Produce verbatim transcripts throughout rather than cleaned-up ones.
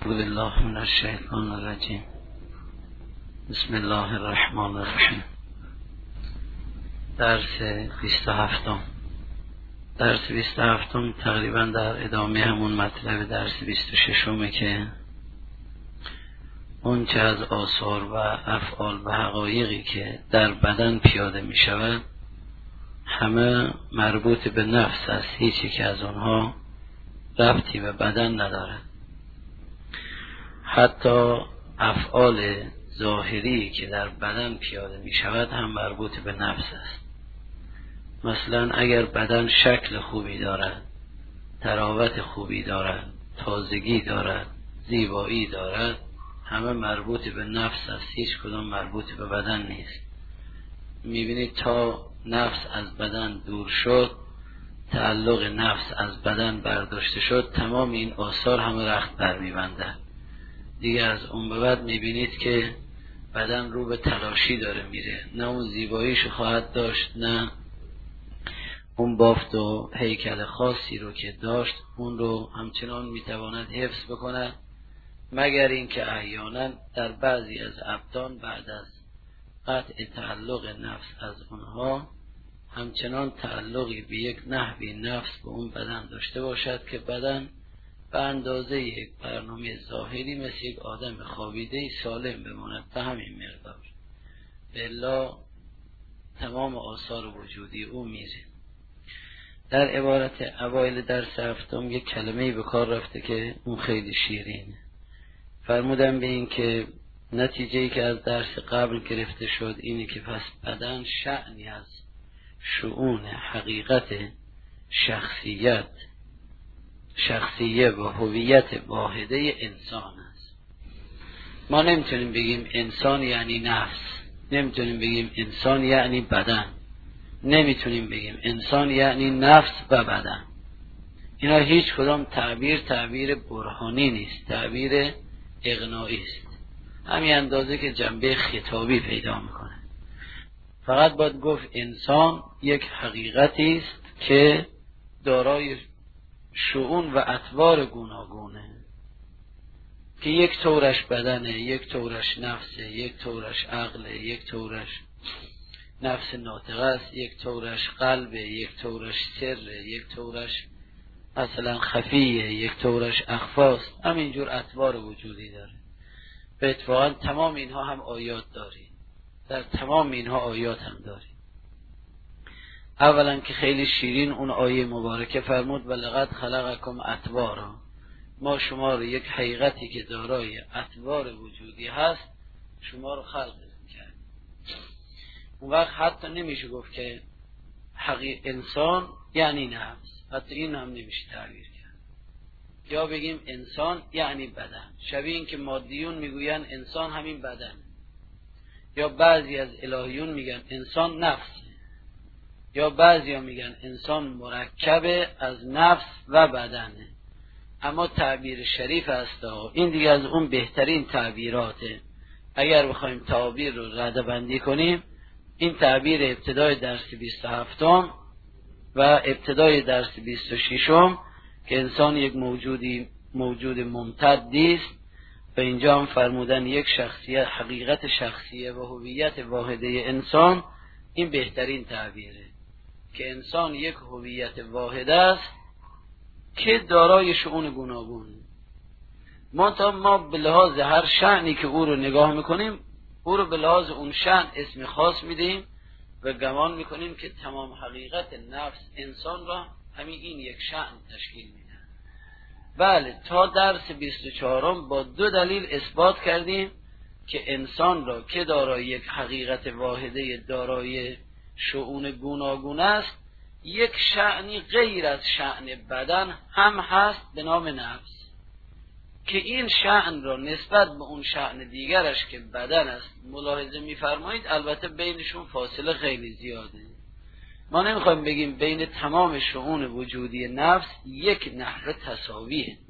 اعوذ بالله من الشیطان الرجیم. بسم الله الرحمن الرحیم. درس بیست و هفتم. درس بیست و هفتم تقریبا در ادامه همون مطلب درس بیست و ششمه که اون چه از آثار و افعال و حقایقی که در بدن پیاده می شود همه مربوط به نفس است، هیچی که از اونها ربطی به بدن ندارد. حتی افعال ظاهری که در بدن پیاده می شود هم مربوط به نفس است. مثلا اگر بدن شکل خوبی دارد، تراوت خوبی دارد، تازگی دارد، زیبایی دارد، همه مربوط به نفس است، هیچ کدام مربوط به بدن نیست. میبینید تا نفس از بدن دور شد، تعلق نفس از بدن برداشته شد، تمام این آثار همه رخت بر میبندن. دیگه از اون به بعد میبینید که بدن رو به تلاشی داره میره، نه اون زیباییشو خواهد داشت، نه اون بافت و هیکل خاصی رو که داشت اون رو همچنان میتواند حفظ بکنه، مگر اینکه احیانا در بعضی از ابدان بعد از قطع تعلق نفس از اونها همچنان تعلقی به یک نحوی نفس به اون بدن داشته باشد که بدن به اندازه یک برنامه ظاهری مثل یک آدم خوابیده سالم بماند به همین مقدار، الا تمام آثار وجودی او میره. در عبارت اوایل درس هفتم یک کلمه‌ای به کار رفته که اون خیلی شیرینه. فرمودن به این که نتیجه‌ای که از درس قبل گرفته شد اینه که پس بدن شأنی از شؤون حقیقت شخصیت شخصیه و هویت واحده انسان است. ما نمیتونیم بگیم انسان یعنی نفس، نمیتونیم بگیم انسان یعنی بدن، نمیتونیم بگیم انسان یعنی نفس و بدن. اینا هیچ کدام تعبیر تعبیر برهانی نیست، تعبیر اقناعی است، همین اندازه که جنبه خطابی پیدا میکنه. فقط باید گفت انسان یک حقیقتی است که دارای شؤون و اطوار گوناگونه، که یک طورش بدنه، یک طورش نفسه، یک طورش عقله، یک طورش نفس ناطقه است، یک طورش قلبه، یک طورش سره، یک طورش مثلا خفیه، یک طورش اخفاست. همینجور اطوار وجودی داره. به اتفاقا تمام اینها هم آیات داری، در تمام اینها آیات هم داری. اولا که خیلی شیرین اون آیه مبارکه فرمود ولقد خلقکم اطوارا، ما شما رو یک حقیقتی که دارای اطوار وجودی هست شما رو خلق کرد. اون وقت حتی نمیشه گفت که حقیق انسان یعنی نفس، حتی این هم نمیشه تعبیر کرد. یا بگیم انسان یعنی بدن، شبیه این که مادیون میگوین انسان همین بدن، یا بعضی از الهیون میگن انسان نفس، یا بعضی ها میگن انسان مرکب از نفس و بدنه. اما تعبیر شریف است، این دیگه از اون بهترین تعبیراته. اگر بخوایم تعبیر رو رده بندی کنیم، این تعبیر ابتدای درس بیست و هفتم و ابتدای درس بیست و ششم که انسان یک موجودی موجود ممتدی است و اینجا هم فرمودن یک شخصیت، حقیقت شخصیه و هویت واحده انسان، این بهترین تعبیره که انسان یک هویت واحد است که دارای شؤون گوناگونه. ما تا ما به لحاظ هر شأنی که او رو نگاه میکنیم او رو به لحاظ اون شأن اسم خاص میدیم و گمان میکنیم که تمام حقیقت نفس انسان را همین این یک شأن تشکیل میده. بله، تا درس بیست و چهارم با دو دلیل اثبات کردیم که انسان را که دارای یک حقیقت واحده دارای شؤون گوناگون است، یک شأنی غیر از شأن بدن هم هست به نام نفس، که این شأن را نسبت به اون شأن دیگرش که بدن است ملاحظه می‌فرمایید. البته بینشون فاصله خیلی زیاده. ما نمیخوایم بگیم بین تمام شؤون وجودی نفس یک نحو تساویه.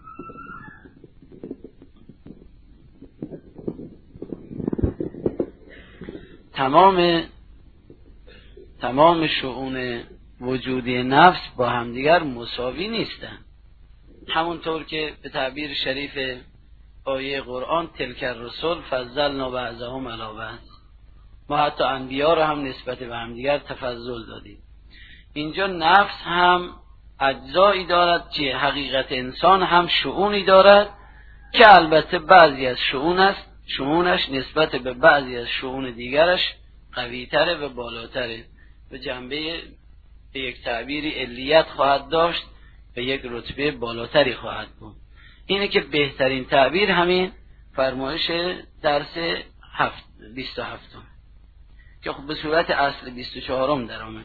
تمام تمام شؤون وجودی نفس با همدیگر مساوی نیستن. همونطور که به تعبیر شریف آیه قرآن تلک الرسل فضلنا بعضهم علی بعض، ما حتی انبیا رو هم نسبت به همدیگر تفضل دادیم. اینجا نفس هم اجزایی دارد که حقیقت انسان هم شؤونی دارد که البته بعضی از شؤون است شؤونش نسبت به بعضی از شؤون دیگرش قوی‌تره و بالاتره، به جنبه به یک تعبیری علیت خواهد داشت و یک رتبه بالاتری خواهد بود. اینه که بهترین تعبیر همین فرمایش درس هفت بیست و هفتم که خب به صورت اصل بیست و چهارم در آمد.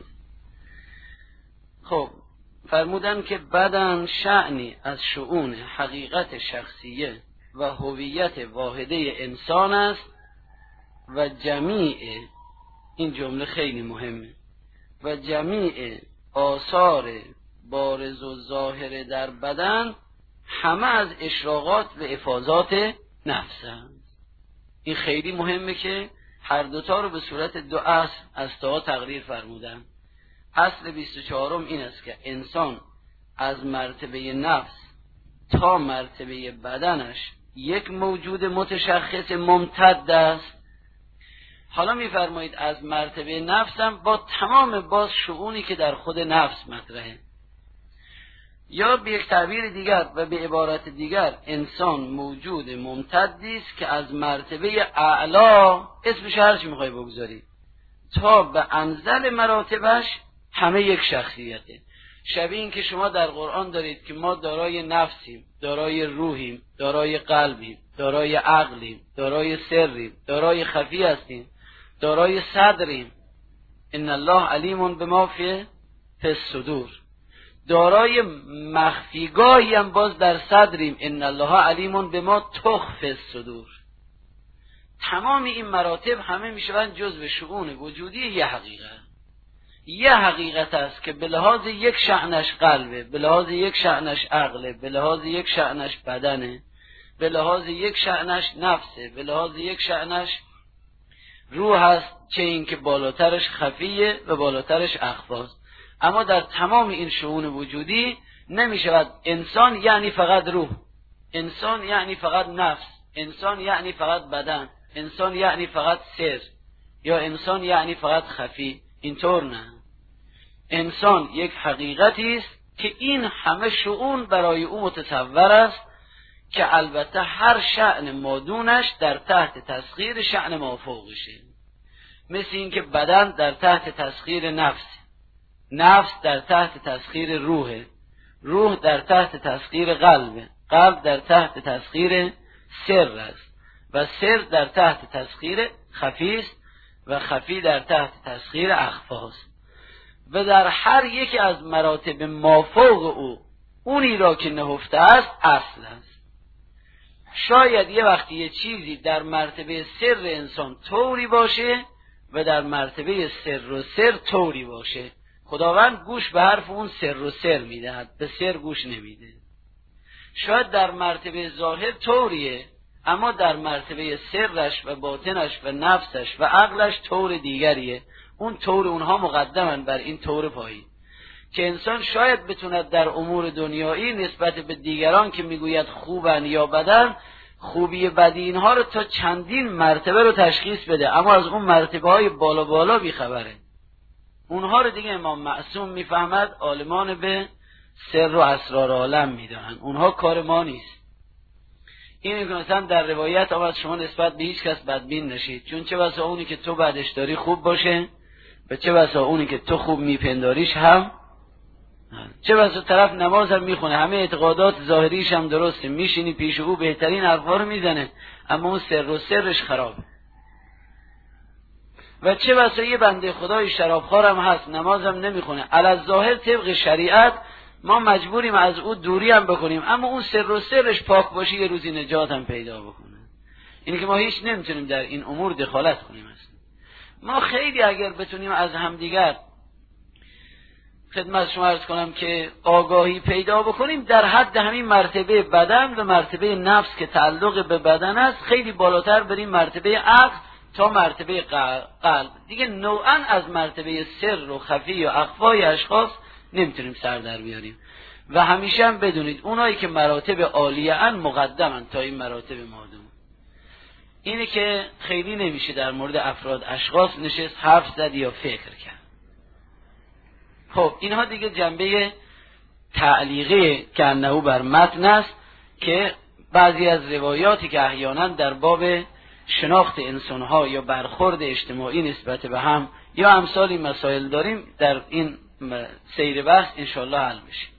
خب فرمودن که بدن شأنی از شؤون حقیقت شخصیه و هویت واحده انسان است و جمیع، این جمله خیلی مهمه، و جمیع آثار بارز و ظاهر در بدن همه از اشراقات و افاضات نفس است. این خیلی مهمه که هر دوتا رو به صورت دو اصل از تا تقریر فرمودن. اصل بیست و چهارم این است که انسان از مرتبه نفس تا مرتبه بدنش یک موجود متشخص ممتد است. حالا میفرمایید از مرتبه نفسم با تمام باز شؤونی که در خود نفس مطرحه، یا به یک تعبیر دیگر و به عبارت دیگر انسان موجود ممتدی است که از مرتبه اعلا، اسمش هر چی میخوای بگذاری، تا به انزل مراتبش همه یک شخصیته. شبیه این که شما در قرآن دارید که ما دارای نفسیم، دارای روحیم، دارای قلبیم، دارای عقلیم، دارای سریم، دارای خفی هستیم، دارای صدریم، ان الله علیم بما فی الصدور، دارای مخفیگاهی هم باز در صدریم، ان الله علیم بما تخفی الصدور. تمام این مراتب همه میشوند جزء شؤون وجودی یه حقیقت. یه حقیقت است که به لحاظ یک شأنش قلبه، به لحاظ یک شأنش عقله، به لحاظ یک شأنش بدنه، به لحاظ یک شأنش نفسه، به لحاظ یک شأنش روح است، چه این که بالاترش خفیه و بالاترش اخفاست. اما در تمام این شؤون وجودی نمی شود انسان یعنی فقط روح، انسان یعنی فقط نفس، انسان یعنی فقط بدن، انسان یعنی فقط سر، یا انسان یعنی فقط خفی. اینطور نه. انسان یک حقیقتی است که این همه شؤون برای او متصور است که البته هر شأن مادونش در تحت تسخیر شأن مافوقشه. مثل این که بدن در تحت تسخیر نفس، نفس در تحت تسخیر روح، روح در تحت تسخیر قلب، قلب در تحت تسخیر سر است و سر در تحت تسخیر خفی است و خفی در تحت تسخیر اخفاست. و در هر یکی از مراتب مافوق او اونی را که نهفته است اصل است. شاید یه وقتی یه چیزی در مرتبه سر انسان طوری باشه و در مرتبه سر و سر طوری باشه. خداوند گوش به حرف اون سر و سر میدهد، به سر گوش نمیده. شاید در مرتبه ظاهر طوریه، اما در مرتبه سرش و باطنش و نفسش و عقلش طور دیگریه. اون طور اونها مقدمن بر این طور پایی، که انسان شاید بتوند در امور دنیایی نسبت به دیگران که میگوید خوبن یا بدن، خوبی بدی اینها رو تا چندین مرتبه رو تشخیص بده، اما از اون مرتبه های بالا بالا بیخبره. اونها رو دیگه امام معصوم میفهمد، عالمان به سر و اسرار عالم میدانن، اونها کار ما نیست. این که مثلا در روایت آمد شما نسبت به هیچ کس بدبین نشید، چون چه بسا اونی که تو بعدش داری خوب باشه و چه بسا اونی که تو خوب میپنداریش هم، چه بسا طرف نماز هم میخونه، همه اعتقادات ظاهریش هم درسته، میشینی پیش او بهترین حرفا رو میزنه، اما اون سر و سرش خرابه. و چه بسا یه بنده خدای شرابخوار هم هست، نماز هم نمیخونه، علی ظاهر طبق شریعت ما مجبوریم از او دوری هم بکنیم، اما اون سر و سرش پاک باشه یه روزی نجات هم پیدا بکنه. اینه که ما هیچ نمیتونیم در این امور دخالت کنیم. اصلا ما خیلی اگر بتونیم از همدیگر خدمت شما عرض کنم که آگاهی پیدا بکنیم در حد همین مرتبه بدن و مرتبه نفس که تعلق به بدن است، خیلی بالاتر بریم مرتبه عقل تا مرتبه قلب. دیگه نوعا از مرتبه سر و خفی و اخفای اشخاص نمیتونیم سر در بیاریم. و همیشه هم بدونید اونایی که مراتب عالیه ان مقدمن تا این مراتب مادون. اینه که خیلی نمیشه در مورد افراد اشخاص نشست حرف زد یا فکر کرد. خب اینها دیگه جنبه تعلیقه که انه بر متن است که بعضی از روایاتی که احیانا در باب شناخت انسانها یا برخورد اجتماعی نسبت به هم یا امثال مسائل داریم در این سیر بحث انشاءالله حل بشه.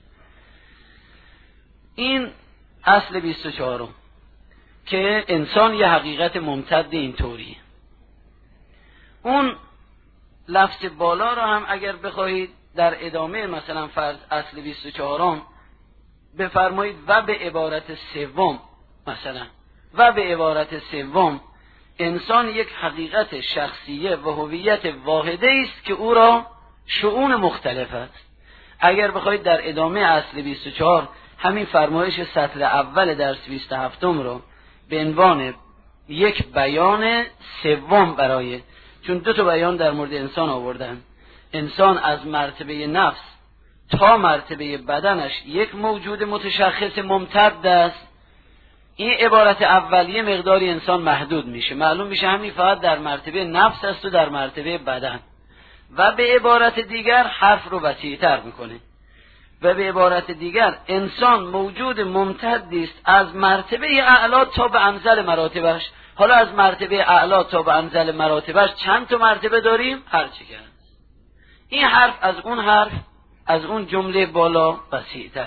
این اصل بیست و چهارم که انسان یه حقیقت ممتد اینطوریه. اون لفظ بالا رو هم اگر بخواهید در ادامه مثلا فرض اصل بیست و چهارم بفرمایید و به عبارت سوم مثلا و به عبارت سوم انسان یک حقیقت شخصیه و هویت واحده است که او را شؤون مختلف است. اگر بخواید در ادامه اصل بیست و چهار همین فرمایش سطر اول درس بیست و هفت رو به عنوان یک بیان سوم برای، چون دو تا بیان در مورد انسان آوردن، انسان از مرتبه نفس تا مرتبه بدنش یک موجود متشخص ممتد است. این عبارت اولیه مقداری انسان محدود میشه، معلوم میشه همین فقط در مرتبه نفس است و در مرتبه بدن. و به عبارت دیگر حرف رو وسیع‌تر میکنه و به عبارت دیگر انسان موجود ممتدی است از مرتبه اعلا تا به انزل مراتبش. حالا از مرتبه اعلا تا به انزل مراتبش چند تا مرتبه داریم؟ هر چی که این حرف از اون حرف از اون جمله بالا وسیع‌تر.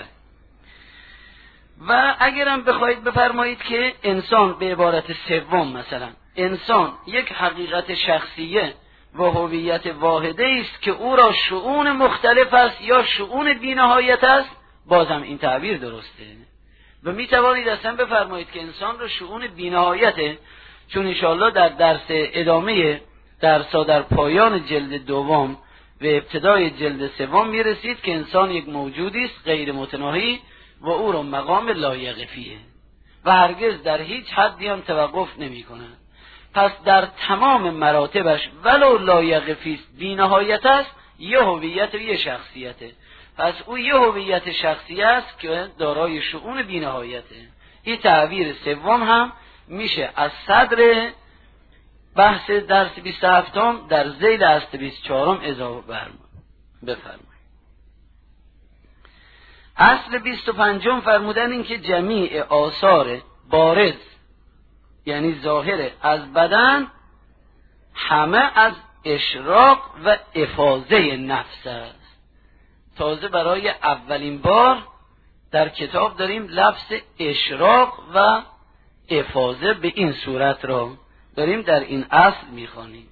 و اگرم بخواید بفرمایید که انسان به عبارت سوم مثلا انسان یک حقیقت شخصیه و هویت واحده است که او را شؤون مختلف است یا شؤون بی‌نهایت است، بازم این تعبیر درسته. و می توانید اصلا بفرمایید که انسان را شؤون بی‌نهایته، چون انشاءالله در درس ادامه درسا در پایان جلد دوم و ابتدای جلد سوم می رسید که انسان یک موجودی است غیر متناهی و او را مقام لایق فیه و هرگز در هیچ حدی هم توقف نمی کند. پس در تمام مراتبش ولو لایق فیست بی نهایت است، یه هویت و یه شخصیته. پس او یه هویت شخصی است که دارای شؤون بی نهایته. این تعبیر سوم هم میشه از صدر بحث درس بیست و هفتم در ذیل اصل بیست و چهارم اضافه بفرمایید. اصل بیست و پنجم فرمودن این که جمیع آثار بارز یعنی ظاهر از بدن همه از اشراق و افاضه نفس است. تازه برای اولین بار در کتاب داریم لفظ اشراق و افاضه به این صورت را داریم در این اصل میخوانیم.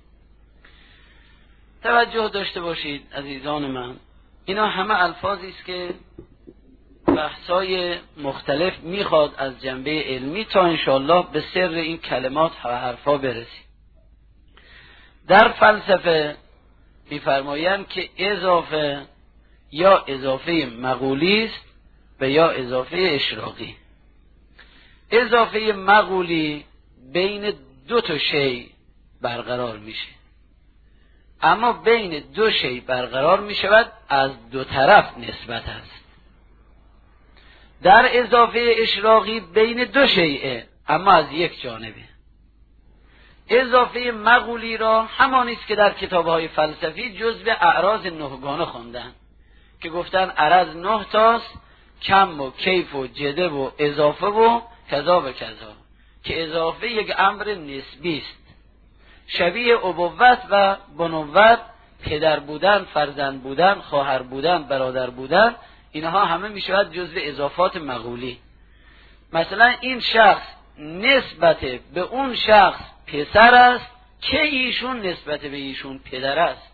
توجه داشته باشید عزیزان من، اینا همه الفاظی است که بحثای مختلف میخواد از جنبه علمی تا انشاءالله به سر این کلمات و حرفا برسیم. در فلسفه میفرمایند که اضافه یا اضافه مقولی است و یا اضافه اشراقی. اضافه مقولی بین دو تا شی برقرار میشه، اما بین دو شی برقرار میشود از دو طرف نسبت است. در اضافه اشراقی بین دو شیء اما از یک جانبه. اضافه مقولی را همانی است که در کتاب‌های فلسفی جزو اعراض نهگانه خواندن که گفتن عرض نه تاست، کم و کیف و جده و اضافه و کذا و کذا، که اضافه یک امر نسبی است، شبیه ابوت و بنوت، پدر بودن، فرزند بودن، خواهر بودن، برادر بودن، اینها همه میشود جزو اضافات مقولی. مثلا این شخص نسبت به اون شخص پسر است که ایشون نسبت به ایشون پدر است.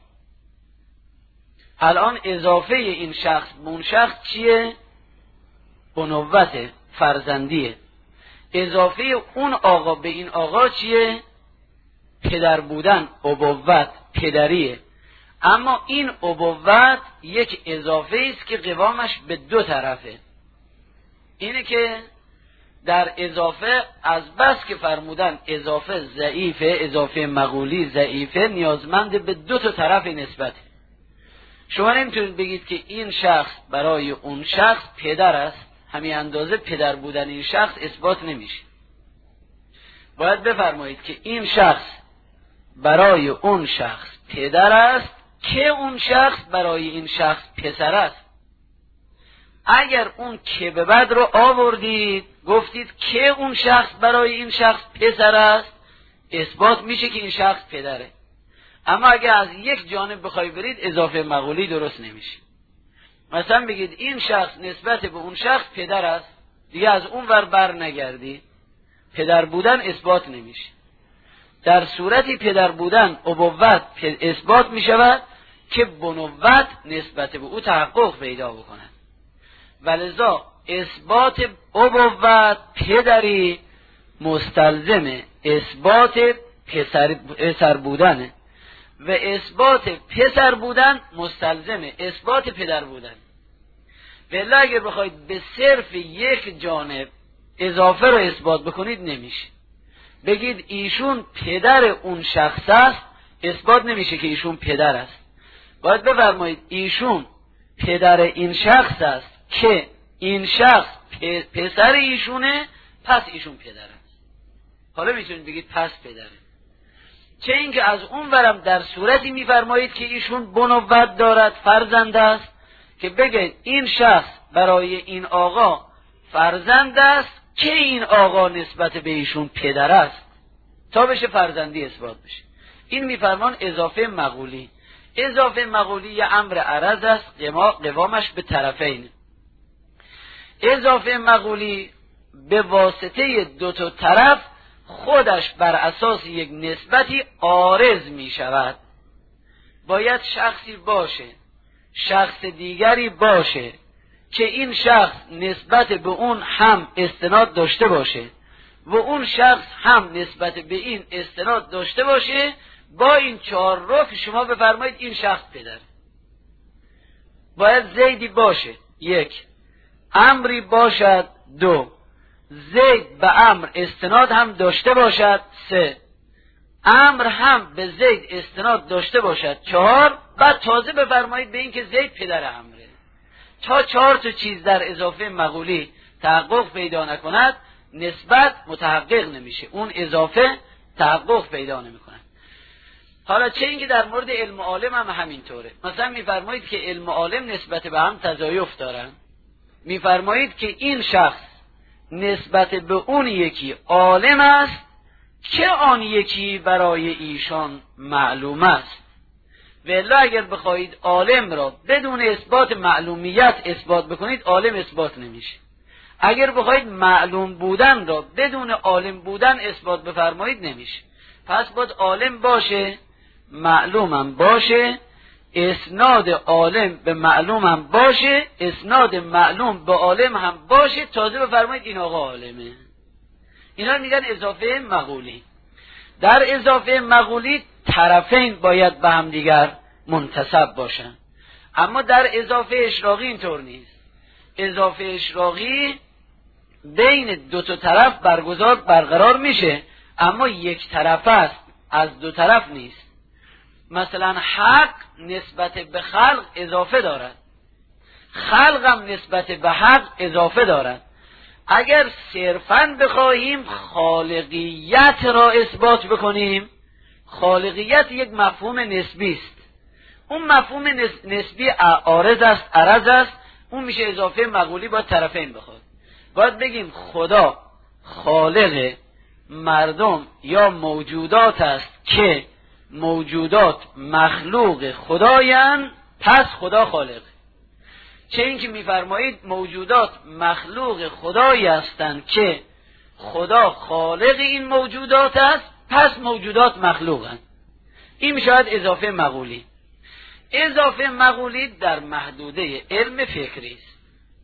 الان اضافه این شخص به اون شخص چیه؟ بنوت، فرزندیه. اضافه اون آقا به این آقا چیه؟ پدر بودن، ابوت، پدریه. اما این ابوت یک اضافه است که قوامش به دو طرفه. اینه که در اضافه از بس که فرمودن اضافه ضعیفه، اضافه مقولی ضعیفه، نیازمند به دو تا طرف نسبته. شما نمیتونید بگید که این شخص برای اون شخص پدر است، همین اندازه پدر بودن این شخص اثبات نمیشه. باید بفرمایید که این شخص برای اون شخص پدر است که اون شخص برای این شخص پسر است. اگر اون که به بعد رو آوردید گفتید که اون شخص برای این شخص پسر است، اثبات میشه که این شخص پدره. اما اگر از یک جانب بخوای برید اضافه مقولی درست نمیشه. مثلا بگید این شخص نسبت به اون شخص پدر است، دیگه از اون ور بر نگردی، پدر بودن اثبات نمیشه. در صورتی پدر بودن ابوت اثبات میشود که بنوت نسبت به او تحقق پیدا بکند. ولذا اثبات ابوت پدری مستلزم اثبات پسر, پسر بودنه و اثبات پسر بودن مستلزم اثبات پدر بودن. ولی اگر بخواید به صرف یک جانب اضافه رو اثبات بکنید نمیشه. بگید ایشون پدر اون شخص است، اثبات نمیشه که ایشون پدر است. باید بفرمایید ایشون پدر این شخص است که این شخص پسر ایشونه، پس ایشون پدر است. حالا میتونید بگید پس پدره. چه اینکه از اون ورم در صورتی میفرمایید که ایشون بنوت دارد، فرزند است، که بگید این شخص برای این آقا فرزند است که این آقا نسبت به ایشون پدر است، تا بشه فرزندی اثبات بشه. این میفرمان اضافه مقولی. اضافه مقولی یه امر عرض است، قوامش به طرفین. اضافه مقولی به واسطه دو تا طرف خودش بر اساس یک نسبتی عارض می شود. باید شخصی باشه، شخص دیگری باشه که این شخص نسبت به اون هم استناد داشته باشه و اون شخص هم نسبت به این استناد داشته باشه. با این چهار رو که شما بفرمایید این شخص پدر. باید زیدی باشه، یک. امری باشد، دو. زید به امر استناد هم داشته باشد، سه. امر هم به زید استناد داشته باشد، چهار. بعد تازه بفرمایید به این که زید پدر امره. تا چهار تا چیز در اضافه مقولی تحقق پیدا نکند نسبت متحقق نمیشه، اون اضافه تحقق پیدا نمیکند. حالا چه اینکه در مورد علم و عالم هم همینطوره. مثلا میفرمایید که علم و عالم نسبت به هم تضایف دارن، میفرمایید که این شخص نسبت به اون یکی عالم است که آن یکی برای ایشان معلوم است. ولی اگر بخواهید عالم را بدون اثبات معلومیت اثبات بکنید عالم اثبات نمیشه. اگر بخواهید معلوم بودن را بدون عالم بودن اثبات بفرمایید نمیشه. پس باید عالم باشه، معلوم هم باشه، اسناد عالم به معلوم هم باشه، اسناد معلوم به عالم هم باشه، تازه بفرمایید این آقا عالمه. اینا میگن اضافه مقولی. در اضافه مقولی طرفین باید به هم دیگر منتسب باشن، اما در اضافه اشراقی اینطور نیست. اضافه اشراقی بین دو تا طرف برگزار برقرار میشه، اما یک طرف است، از دو طرف نیست. مثلا حق نسبت به خلق اضافه دارد، خلق هم نسبت به حق اضافه دارد. اگر صرفاً بخواهیم خالقیت را اثبات بکنیم، خالقیت یک مفهوم نسبی است. اون مفهوم نسبی عارض است، عرض است، اون میشه اضافه مقولی با طرفین بخواد. باید بگیم خدا خالق مردم یا موجودات است که موجودات مخلوق خدایند، پس خدا خالق. چه اینکه میفرمایید موجودات مخلوق خدایی هستند که خدا خالق این موجودات است، پس موجودات مخلوقند. این میشود اضافه مقولی. اضافه مقولی در محدوده علم فکری است.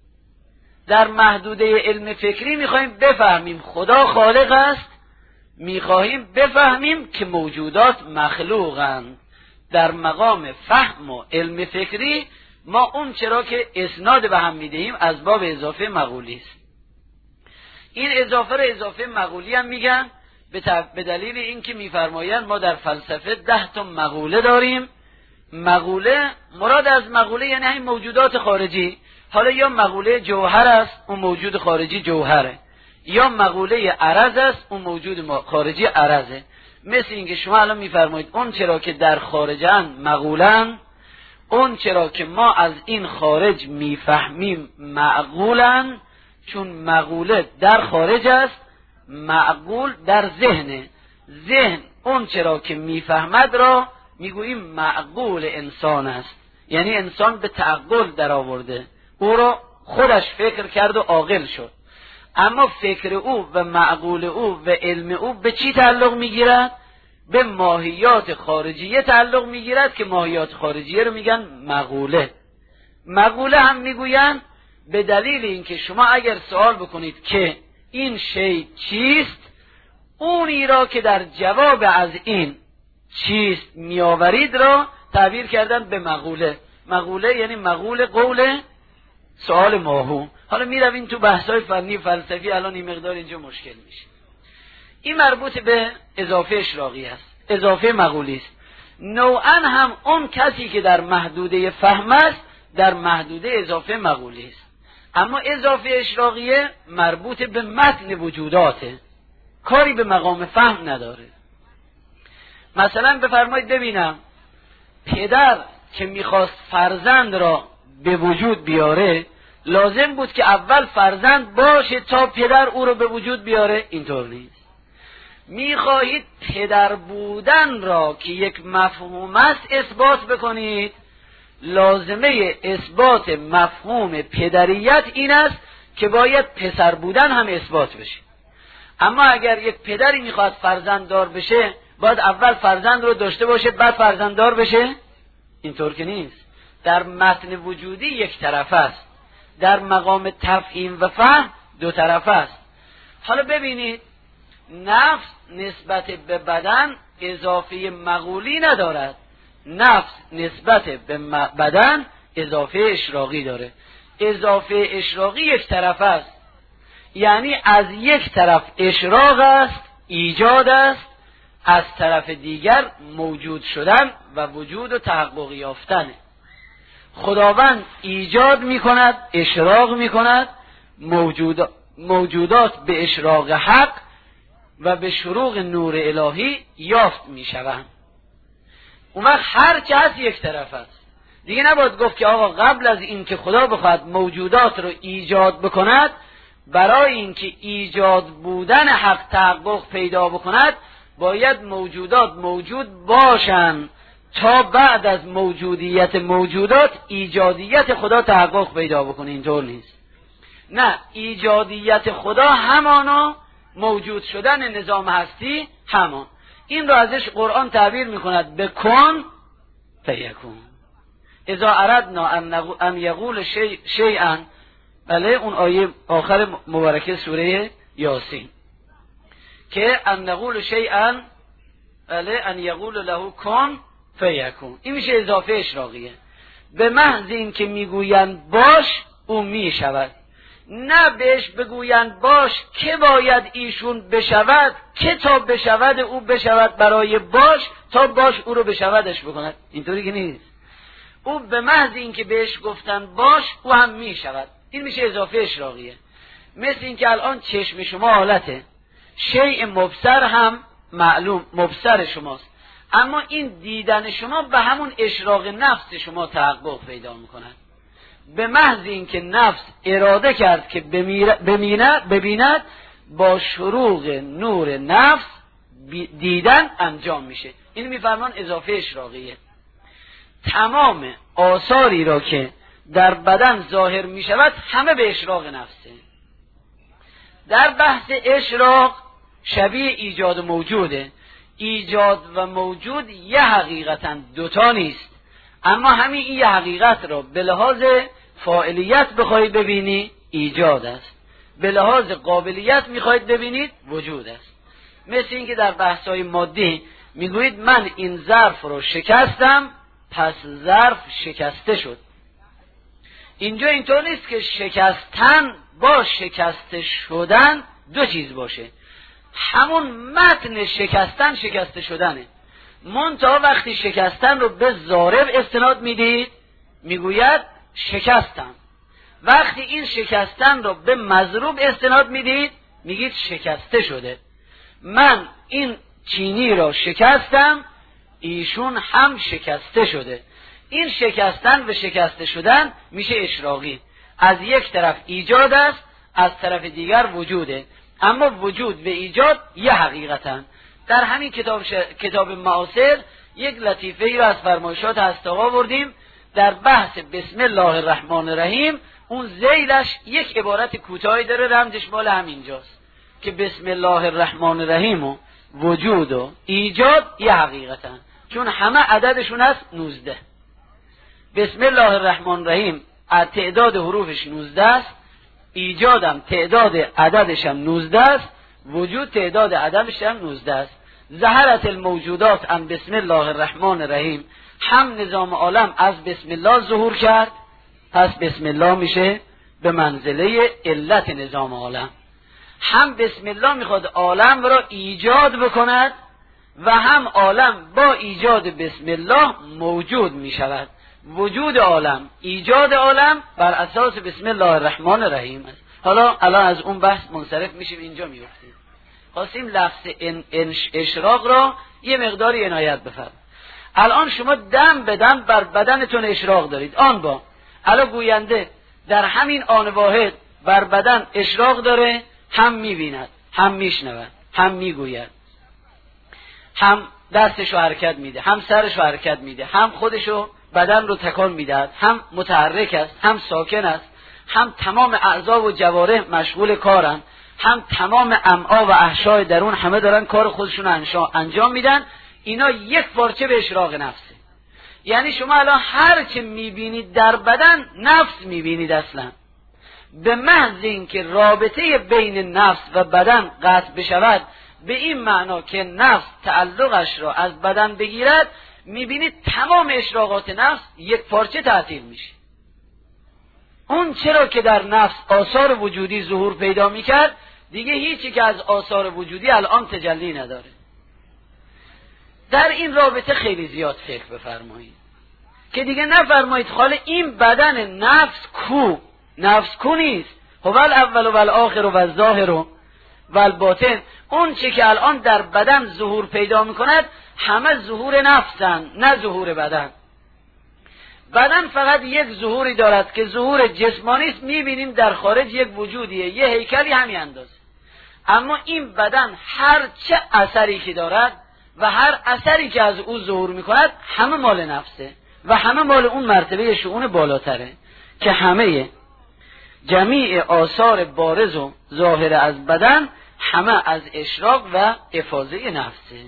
در محدوده علم فکری میخواهیم بفهمیم خدا خالق است، میخواهیم بفهمیم که موجودات مخلوقند. در مقام فهم و علم فکری ما اون چرا که اسناد به هم میدهیم از باب اضافه مقولی است. این اضافه را اضافه مقولی هم میگن به دلیل اینکه میفرمایند ما در فلسفه ده تا مقوله داریم مغوله، مراد از مغوله یعنی همین موجودات خارجی. حالا یا مغوله جوهر است، اون موجود خارجی جوهره، یا مغوله عرض است، اون موجود خارجی عرضه. مثل اینکه شما الان میفرمایید اون چرا که در خارجن مغولن، اون چرا که ما از این خارج میفهمیم معقولن، چون مغوله در خارج است، معقول در ذهنه. ذهن اون چرا که میفهمد را میگوییم معقول انسان است، یعنی انسان به تعقل در آورده، او را خودش فکر کرد و عاقل شد. اما فکر او و معقول او و علم او به چی تعلق میگیرد؟ به ماهیات خارجیه تعلق میگیرد که ماهیات خارجیه رو میگن مغوله. مغوله هم میگوین به دلیل اینکه شما اگر سوال بکنید که این شی چیست، اونی را که در جواب از این چیست میآورید را تعبیر کردن به مغوله. مغوله یعنی مغول قول سوال ماهو. حالا میرویم تو بحث‌های فنی فلسفی، الان این مقدار اینجا مشکل میشه. این مربوط به اضافه اشراقی است، اضافه مغولی است. نوعا هم اون کسی که در محدوده فهم است در محدوده اضافه مغولی است. اما اضافه اشراقیه مربوط به متن وجوداته، کاری به مقام فهم نداره. مثلا بفرمایید ببینم پدر که میخواست فرزند را به وجود بیاره لازم بود که اول فرزند باشه تا پدر او رو به وجود بیاره؟ اینطور نیست. میخواهید پدر بودن را که یک مفهوم است اثبات بکنید، لازمه اثبات مفهوم پدریت این است که باید پسر بودن هم اثبات بشه. اما اگر یک پدری میخواد فرزنددار بشه باید اول فرزند رو داشته باشه بعد فرزنددار بشه؟ اینطور که نیست. در متن وجودی یک طرف است، در مقام تفهیم و فهم دو طرف است. حالا ببینید نفس نسبت به بدن اضافه مغولی ندارد، نفس نسبت به بدن اضافه اشراقی داره. اضافه اشراقی یک طرف است، یعنی از یک طرف اشراق است، ایجاد است، از طرف دیگر موجود شدن و وجود و تحقق یافتن. خداوند ایجاد می کند، اشراق می کند، موجود موجودات به اشراق حق و به شروق نور الهی یافت می شوند. اون وقت هر چه هست یک طرف است. دیگه نباید گفت که آقا قبل از این که خدا بخواد موجودات رو ایجاد بکند، برای اینکه ایجاد بودن حق تحقق پیدا بکند باید موجودات موجود باشند تا بعد از موجودیت موجودات ایجادیت خدا تحقق پیدا بکنه. اینطور نیست. نه، ایجادیت خدا همانا، موجود شدن نظام هستی همان. این رو ازش قرآن تعبیر میکند به کن فیکون. اذا اردنا ان یقول شیئا، بله اون آیه آخر مبارکه سوره یاسین که ان نقول شیئا، بله ان یقول له کن فیکون. این میشه اضافه اشراقیه. به محض این که میگویند باش او میشود، نه بهش بگویند باش که باید ایشون بشود که تا بشود او بشود برای باش تا باش او رو بشودش بکند. اینطوری که نیست. او به محض این که بهش گفتن باش او هم میشود. این میشه اضافه اشراقیه. مثل این که الان چشم شما حالته، شیء مبصر هم معلوم مبصر شماست، اما این دیدن شما به همون اشراق نفس شما تحقق پیدا میکند. به محض این که نفس اراده کرد که ببیند ببیند با شروق نور نفس دیدن انجام میشه. این میفرمان اضافه اشراقیه. تمام آثاری را که در بدن ظاهر میشود همه به اشراق نفسه. در بحث اشراق شبیه ایجاد و موجوده. ایجاد و موجود یه حقیقتاً دوتا نیست، اما همین این یه حقیقت را به لحاظ فاعلیت بخواهید ببینی ایجاد است، به لحاظ قابلیت میخواهید ببینید وجود است. مثل این که در بحث‌های مادی میگویید من این ظرف رو شکستم پس ظرف شکسته شد. اینجا اینطور نیست که شکستن با شکسته شدن دو چیز باشه. همون متن شکستن شکسته شدنه. منتها وقتی شکستن رو به ضارب استناد میدید میگوید شکستم. وقتی این شکستن رو به مضروب استناد میدید میگید شکسته شده. من این چینی رو شکستم، ایشون هم شکسته شده. این شکستن و شکسته شدن میشه اشراقی. از یک طرف ایجاد است، از طرف دیگر وجوده، اما وجود و ایجاد یه حقیقتن. در همین کتاب, ش... کتاب معاصر یک لطیفه ای رو از فرمایشات هستاقا بردیم در بحث بسم الله الرحمن الرحیم. اون ذیلش یک عبارت کوتاهی داره، رمزش مال همینجاست که بسم الله الرحمن الرحیم و وجود و ایجاد یه حقیقتن، چون همه عددشون هست نوزده. بسم الله الرحمن الرحیم تعداد حروفش نوزده است، ایجادم تعداد عددش هم نوزده است، وجود تعداد عددش هم نوزده است. ظهرت الموجودات ام بسم الله الرحمن الرحیم، هم نظام عالم از بسم الله ظهور کرد، پس بسم الله میشه به منزله علت نظام عالم. هم بسم الله میخواد عالم را ایجاد بکند و هم عالم با ایجاد بسم الله موجود میشود. وجود عالم، ایجاد عالم بر اساس بسم الله الرحمن الرحیم است. حالا الان از اون بحث منصرف میشیم، اینجا میفتیم. خواستیم لفظ ان اشراق را یه مقداری عنایت بفرمایید. الان شما دم به دم بر بدنتون اشراق دارید. آن با الان گوینده در همین آن واحد بر بدن اشراق داره، هم میبیند، هم میشنود، هم میگوید، هم دستشو حرکت میده، هم سرشو حرکت میده، هم خودشو بدن رو تکان میدهد، هم متحرک است، هم ساکن است، هم تمام اعضا و جوارح مشغول کارن، هم تمام امعا و احشای درون همه دارن کار خودشون انجام میدن. اینا یک پارچه به اشراق نفسه. یعنی شما الان هر چه میبینید در بدن نفس میبینید. اصلا به محض اینکه رابطه بین نفس و بدن قطع بشود، به این معنا که نفس تعلقش را از بدن بگیرد، میبینید تمام اشراقات نفس یک پارچه تعطیل میشه. اون چرا که در نفس آثار وجودی ظهور پیدا میکرد، دیگه هیچی که از آثار وجودی الان تجلی نداره. در این رابطه خیلی زیاد فکر بفرمایید که دیگه نفرمایید خاله این بدن نفس کو، نفس کو نیست. هو الاول و الاخر و الظاهر و الباطن. اون چه که الان در بدن ظهور پیدا میکند همه ظهور نفسن، نه ظهور بدن. بدن فقط یک ظهوری دارد که ظهور جسمانی است، میبینیم در خارج یک وجودیه، یه هیکلی همین اندازه. اما این بدن هر چه اثری که دارد و هر اثری که از او ظهور میکند همه مال نفسه و همه مال اون مرتبه شؤون بالاتره که همه جمیع آثار بارز و ظاهر از بدن همه از اشراق و افاضه نفسه.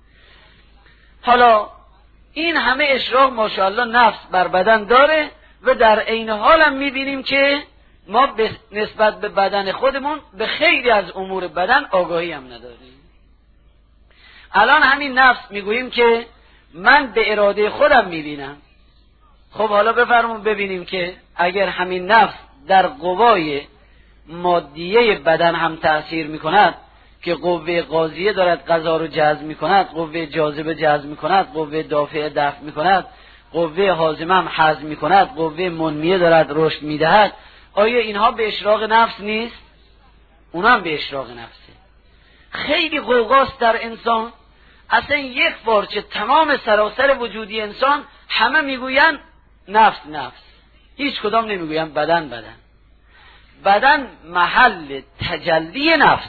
حالا این همه اشراق ماشاءالله نفس بر بدن داره و در عین حال هم میبینیم که ما به نسبت به بدن خودمون به خیلی از امور بدن آگاهی هم نداریم. الان همین نفس میگوییم که من به اراده خودم میبینم. خب حالا بفرمون ببینیم که اگر همین نفس در قوای مادیه بدن هم تأثیر میکند که قوه قاضیه دارد غذا رو جذب میکند، قوه جاذبه جذب میکند، قوه دافعه دفع میکند، قوه هاضمه هم هضم میکند، قوه منمیه دارد رشد میدهد، آیا اینها به اشراق نفس نیست؟ اونا هم به اشراق نفسه. خیلی غوغاست در انسان. اصلا یک پارچه تمام سراسر وجودی انسان همه میگوین نفس نفس، هیچ کدام نمیگوین بدن بدن. بدن محل تجلی نفس،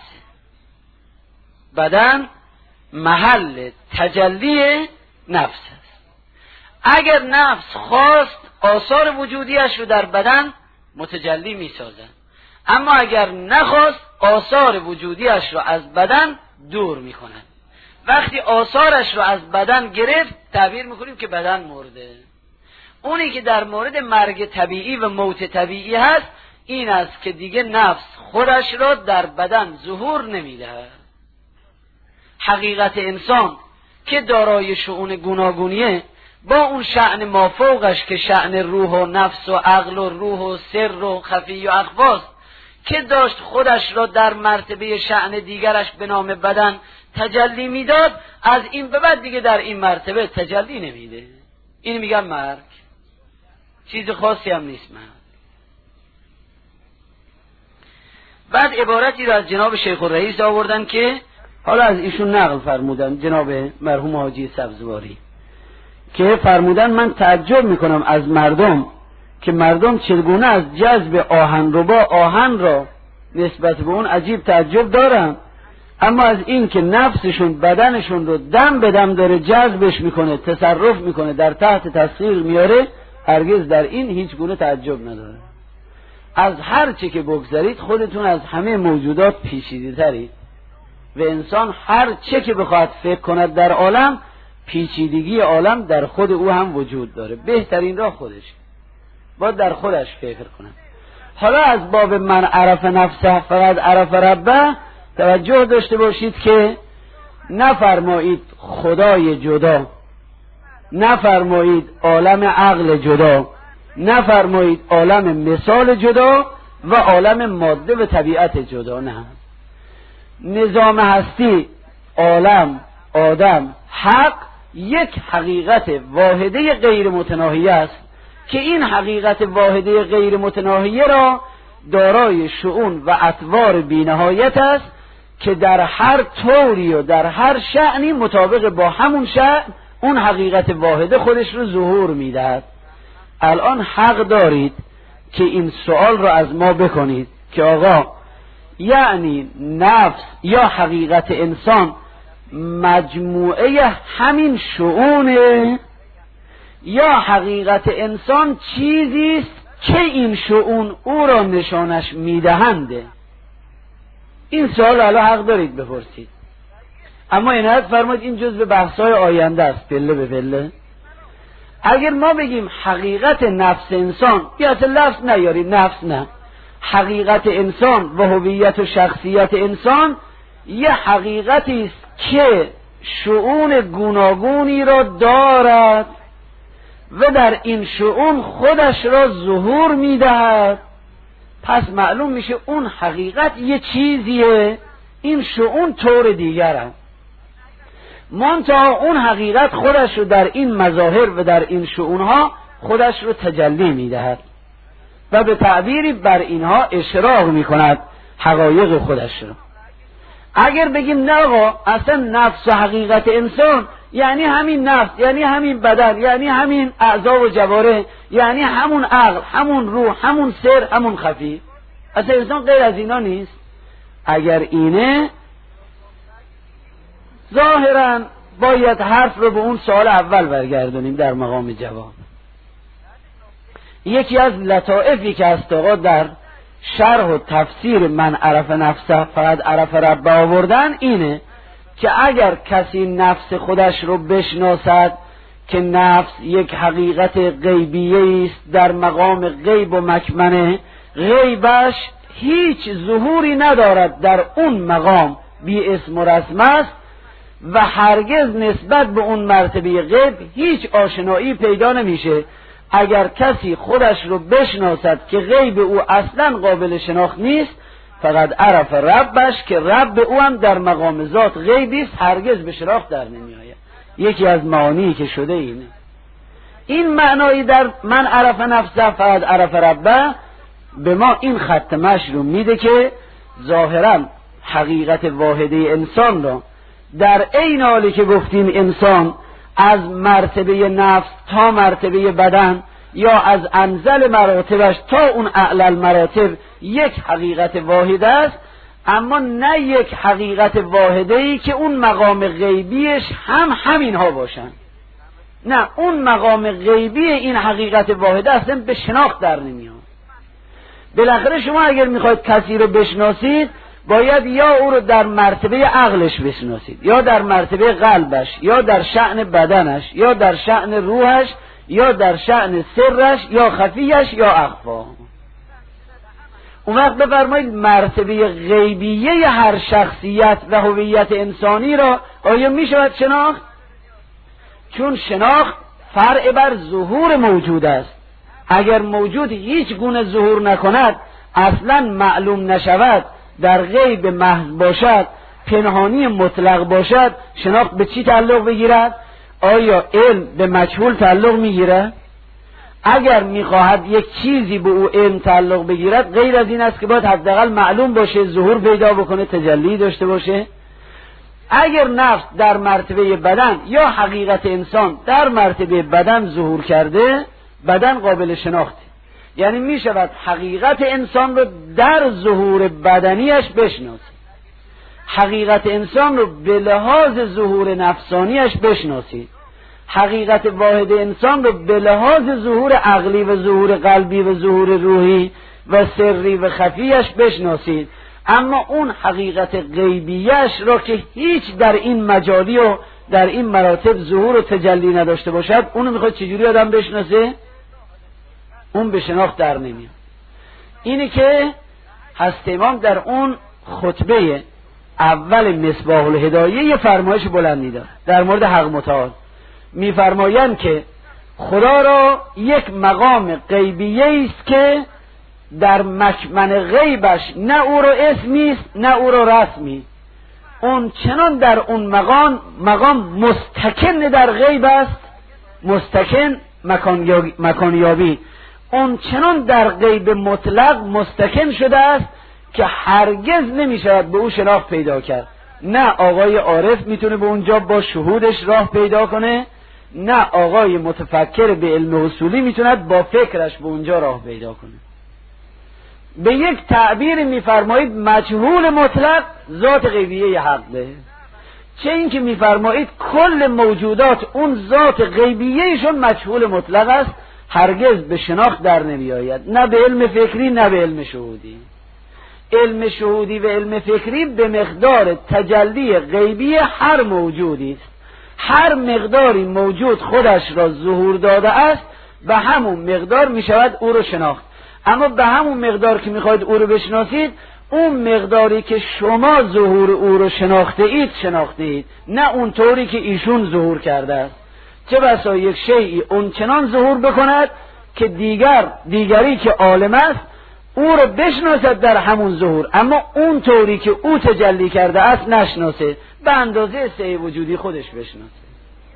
بدن محل تجلی نفس است. اگر نفس خواست آثار وجودیش رو در بدن متجلی می سازد، اما اگر نخواست آثار وجودیش رو از بدن دور می کند. وقتی آثارش رو از بدن گرفت تعبیر میکنیم که بدن مرده. اونی که در مورد مرگ طبیعی و موت طبیعی هست این است که دیگه نفس خودش را در بدن ظهور نمیدهد. حقیقت انسان که دارای شؤون گوناگونیه با اون شأن مافوقش که شأن روح و نفس و عقل و روح و سر و خفی و اخفاست، که داشت خودش را در مرتبه شأن دیگرش به نام بدن تجلی میداد، از این به بعد دیگه در این مرتبه تجلی نمیده. این میگن مرگ، چیز خاصی هم نیست مرگ. بعد عبارتی رو از جناب شیخ الرئیس آوردن که حالا از ایشون نقل فرمودن، جناب مرحوم حاجی سبزواری، که فرمودن من تعجب میکنم از مردم که مردم چگونه از جذب آهنربا آهن را نسبت به اون عجیب تعجب دارن، اما از این که نفسشون بدنشون رو دم به دم داره جذبش میکنه، تصرف میکنه، در تحت تسخیر میاره، هرگز در این هیچ گونه تعجب نداره. از هر چه که بگذارید خودتون از همه موجودات پیچیده ترید و انسان هر چه که بخواد فکر کند در عالم، پیچیدگی عالم در خود او هم وجود داره. بهترین راه خودش، باید در خودش فکر کنه. حالا از باب من عرف نفسه فقط عرف ربه توجه داشته باشید که نفرمایید خدای جدا، نفرمایید عالم عقل جدا، نفرمایید عالم مثال جدا و عالم ماده و طبیعت جدا. نه، نظام هستی، عالم، آدم، حق یک حقیقت واحده غیر متناهی است که این حقیقت واحده غیر متناهی را دارای شؤون و اطوار بی‌نهایت است که در هر طوری و در هر شأنی مطابق با همون شأن اون حقیقت واحده خودش رو ظهور میدهد. الان حق دارید که این سوال رو از ما بکنید که آقا یعنی نفس یا حقیقت انسان مجموعه همین شؤونه یا حقیقت انسان چیزی است که این شؤون او را نشانش میدهنده؟ این سوال الان حق دارید بپرسید. اما عنایت فرمایید این جزء بحث‌های آینده است، پله به پله. اگر ما بگیم حقیقت نفس انسان، یا اصلا لفظ نیارید، نفس نه، حقیقت انسان و هویت و شخصیت انسان یه حقیقتی است که شؤون گوناگونی را دارد و در این شؤون خودش را ظهور میدهد، پس معلوم میشه اون حقیقت یه چیزیه، این شؤون طور دیگره. منتها اون حقیقت خودش رو در این مظاهر و در این شؤونها خودش رو تجلی میدهد و به تعبیری بر اینها اشراق میکند حقایق خودش رو. اگر بگیم نه آقا اصلا نفس و حقیقت انسان یعنی همین نفس، یعنی همین بدن، یعنی همین اعضا و جواره، یعنی همون عقل، همون روح، همون سر، همون خفی، اصلا انسان غیر از اینا نیست، اگر اینه ظاهرا باید حرف رو به اون سوال اول برگردونیم در مقام جواب. یکی از لطائفی که است آقا در شرح و تفسیر من عرف نفسه فقط عرف رب آوردن اینه که اگر کسی نفس خودش رو بشناسد که نفس یک حقیقت غیبیه است در مقام غیب و مکمنه، غیبش هیچ ظهوری ندارد در اون مقام، بی اسم و رسم است و هرگز نسبت به اون مرتبه غیب هیچ آشنایی پیدا نمیشه. اگر کسی خودش رو بشناسد که غیب او اصلا قابل شناخت نیست، فقط عرف ربش که رب او هم در مقام ذات غیبی است، هرگز به شناخت در نمی آید. یکی از معانی که شده اینه. این معنایی در من عرف نفسه فقط عرف ربه به ما این خط مشی رو میده که ظاهرا حقیقت واحده انسان را در عین حالی که گفتیم انسان از مرتبه نفس تا مرتبه بدن یا از انزل مراتبش تا اون اعلی المراتب یک حقیقت واحده است، اما نه یک حقیقت واحده ای که اون مقام غیبیش هم همینها باشن. نه، اون مقام غیبی این حقیقت واحده اصلا به شناخت در نمیاد. بالاخره شما اگر میخواید کسی رو بشناسید باید یا او رو در مرتبه عقلش بشناسید، یا در مرتبه قلبش، یا در شأن بدنش، یا در شأن روحش، یا در شأن سرش، یا خفیش، یا اخفا. اون وقت بفرمایید مرتبه غیبیه هر شخصیت و هویت انسانی را آیا می شود شناخت؟ چون شناخت فرع بر ظهور موجود است. اگر موجود هیچ گونه ظهور نکند، اصلا معلوم نشود، در غیب محض باشد، پنهانی مطلق باشد شناخت به چی تعلق بگیرد؟ آیا علم به مجهول تعلق میگیرد؟ اگر میخواهد یک چیزی به او علم تعلق بگیرد غیر از این است که باید حداقل معلوم باشه، ظهور پیدا بکنه، تجلی داشته باشه. اگر نفس در مرتبه بدن یا حقیقت انسان در مرتبه بدن ظهور کرده، بدن قابل شناخته، یعنی می شود حقیقت انسان رو در ظهور بدنیش بشناسید، حقیقت انسان رو به لحاظ ظهور نفسانیش بشناسید، حقیقت واحد انسان رو به لحاظ ظهور عقلی و ظهور قلبی و ظهور روحی و سری و خفیش بشناسید. اما اون حقیقت غیبیش را که هیچ در این مجالی و در این مراتب ظهور و تجلی نداشته باشد، اونو میخواد چجوری آدم بشناسه؟ اون به شناخت در نمیاد. اینه که حضرت امام در اون خطبه اول مصباح الهدایه یه فرمایش بلندی داره در مورد حق متعال. میفرمایند که خدا را یک مقام غیبیه است که در مکمن غیبش نه او را اسمی است نه او را رسمی، اون چنان در اون مقام مقام مستکن در غیب است، مستکن مکانیابی، اون چنان در غیب مطلق مستکن شده است که هرگز نمی شود به او شناخت پیدا کرد. نه آقای عارف میتونه به اونجا با شهودش راه پیدا کنه، نه آقای متفکر به علم اصولی میتوند با فکرش به اونجا راه پیدا کنه. به یک تعبیر میفرمایید مجهول مطلق ذات غیبیه حقه، چه اینکه میفرمایید کل موجودات اون ذات غیبیهشون مجهول مطلق است، هرگز به شناخت در نمی آید، نه به علم فکری نه به علم شهودی. علم شهودی و علم فکری به مقدار تجلی غیبی هر موجودی است، هر مقداری موجود خودش را ظهور داده است به همون مقدار می شود او را شناخت. اما به همون مقدار که میخواید او رو بشناسید، اون مقداری که شما ظهور او رو شناخته اید شناخته اید، نه اون طوری که ایشون ظهور کرده است. چه بسا یک شیئی اون چنان ظهور بکند که دیگر دیگری که عالم است او رو بشناسد در همون ظهور، اما اون طوری که او تجلی کرده است نشناسه، به اندازه سعی وجودی خودش بشناسه.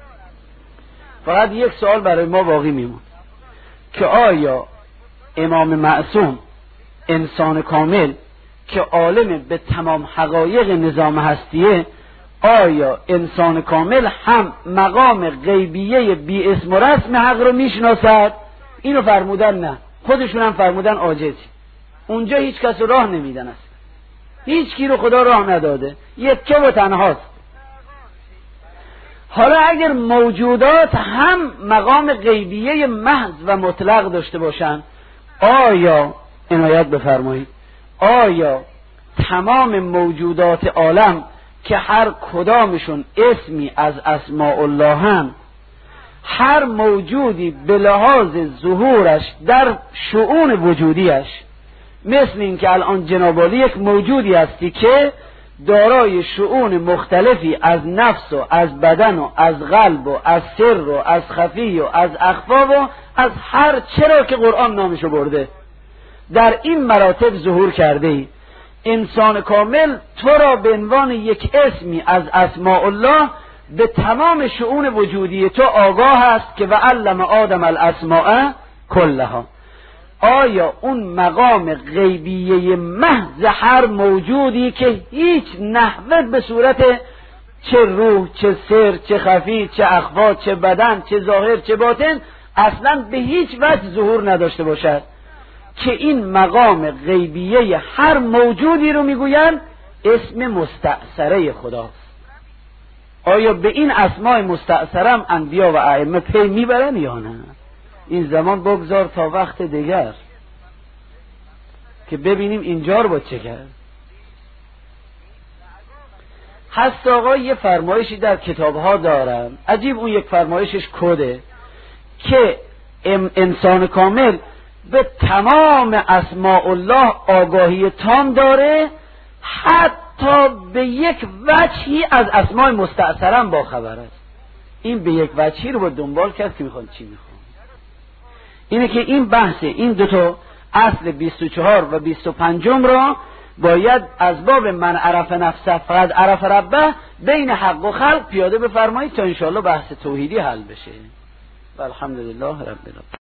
فقط یک سوال برای ما باقی میمون که آیا امام معصوم انسان کامل که عالم به تمام حقایق نظام هستیه، آیا انسان کامل هم مقام غیبیه بی اسم و رسم حق رو میشناسد؟ اینو فرمودن نه، خودشون هم فرمودن عاجزی. اونجا هیچ کس راه نمیدن است، هیچ کی رو خدا راه نداده، یکه و تنهاست. حالا اگر موجودات هم مقام غیبیه محض و مطلق داشته باشن، آیا عنایت بفرمایید آیا تمام موجودات عالم که هر کدامشون اسمی از اسماء الله هم، هر موجودی به لحاظ ظهورش در شؤون وجودیش، مثل این که الان جناب عالی یک موجودی هستی که دارای شؤون مختلفی از نفس و از بدن و از قلب و از سر و از خفی و از اخفا و از هر چرا که قرآن نامشو برده در این مراتب ظهور کرده ای. انسان کامل تو را به عنوان یک اسمی از اسماء الله به تمام شؤون وجودی تو آگاه است که و علم آدم الاسماء کلها. آیا اون مقام غیبیه محض هر موجودی که هیچ نحوه به صورت چه روح چه سر چه خفی چه اخفا چه بدن چه ظاهر چه باطن اصلا به هیچ وجه ظهور نداشته باشد، که این مقام غیبیه هر موجودی رو میگوین اسم مستأثره خداست؟ آیا به این اسماء مستأثرم انبیا و ائمه پی میبرن یا نه؟ این زمان بگذار تا وقت دیگر که ببینیم اینجا رو با چه کرد. هست آقا یه فرمایشی در کتابها دارن، عجیب اون یک فرمایشش کده که انسان کامل به تمام اسماء الله آگاهی تام داره، حتی به یک وجهی از اسماء مستأثرم با خبر است. این به یک وجهی رو با دنبال کرد که میخوان چی میخوان. اینه که این بحث این دوتا اصل بیست و چهار و بیست و پنجم را باید از باب من عرف نفسه فقط عرف ربه بین حق و خلق پیاده بفرمایید تا انشاءالله بحث توحیدی حل بشه. و الحمدلله رب العالمین.